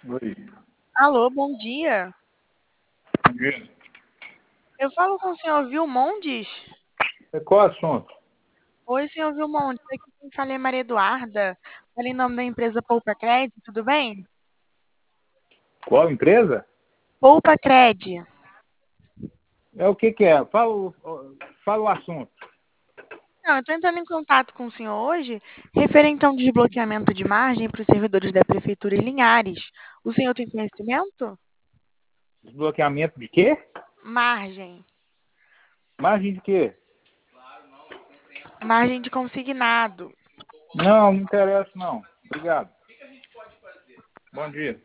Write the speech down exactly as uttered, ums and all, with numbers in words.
Oi, Alô, bom dia. bom dia. Eu falo com o senhor Vilmondes? É, qual assunto? Oi, senhor Vilmondes. Aqui quem fala é Maria Eduarda. Fala em nome da empresa Poupa Cred, tudo bem? Qual empresa? Poupa Cred. É o que que é? Fala o, o- fala o assunto. Não, eu estou entrando em contato com o senhor hoje, referente a um desbloqueamento de margem para os servidores da Prefeitura em Linhares. O senhor tem conhecimento? Desbloqueamento de quê? Margem. Margem de quê? Margem de consignado. Não, não interessa não. Obrigado. Bom dia.